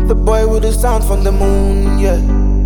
The boy with the sound from the moon, yeah.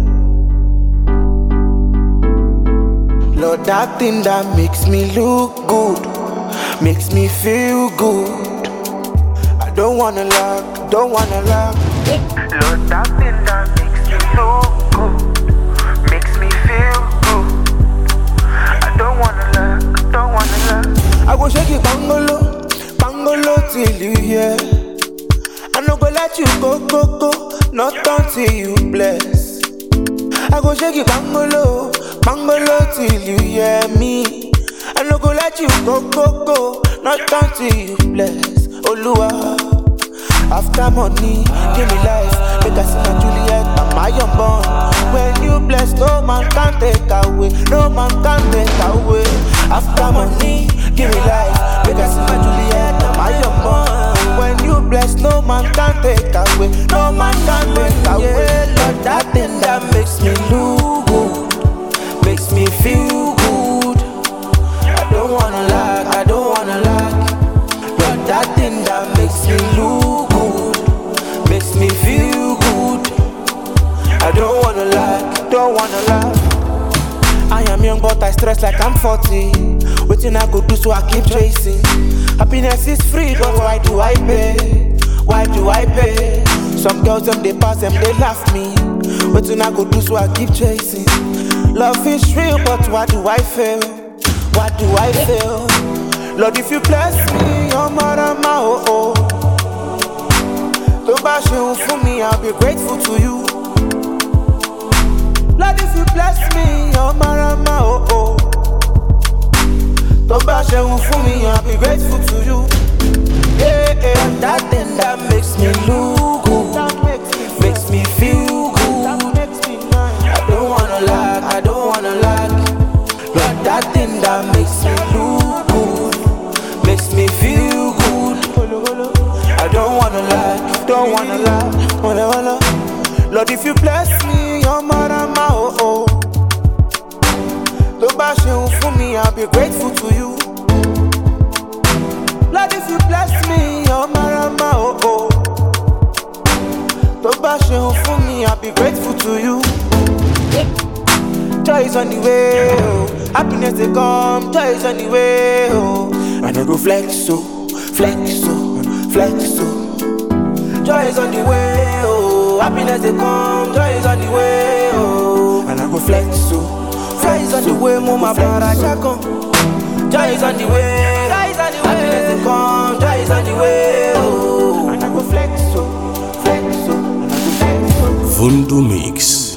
Lord, that thing that makes me look good, makes me feel good. I don't wanna lag, don't wanna lag. Lord, that thing that makes me look good, makes me feel good. I don't wanna lag, don't wanna lag. I go shake it bangolo, bangolo till you hear. I no go let you go, not until you bless. I go shake it bangolo, bangolo till you hear me. I no go let you go, not until you bless. Oluwa, after money, give me life. Make I see my Juliet and my young born. When you bless, no man can take away, no man can take away. After money, give me life. Make I see my Juliet and my young born. When you bless, no man can take away, no man can take away. Lord, that thing that makes me look good, makes me feel good. I don't wanna lag, I don't wanna lag. Lord, that thing that makes me look good, makes me feel good. I don't wanna lag, don't wanna lag. I am young but I stress like I'm 40. Waiting I go do so I keep chasing. Happiness is free but why do I pay? Why do I pay? Some girls them they pass them they laugh me. Waiting I go do so I keep chasing. Love is real but why do I fail? Why do I fail? Lord, if you bless me, oh marama oh oh. To bash you for me, I'll be grateful to you. Lord, if you bless me, oh marama oh oh. To bash you for me, I'll be grateful to you. Yeah, yeah. That thing that makes me look good, makes me feel good. I don't wanna lag, I don't wanna lag. Lord, that thing that makes me look good, makes me feel good. I don't wanna lag, don't wanna lag, wanna. Lord, if you bless me, oh marama oh oh. To bash you for me, I'll be grateful to you. Lord, if you bless me, oh marama oh oh. To bash you for me, I'll be grateful to you. Joy is on the way, oh. Happiness they come, joy is on the way, oh. And I go flex so, flex so, flex so. Joy is on the way, oh. Happiness they come, joy is on the way, oh. And I go flex so, flex is on the way, mama para chakon. Joy is on the way, happiness they come, joy is on the way, oh. And I go flex so, flex so, and I go flex so. Vundu Mix.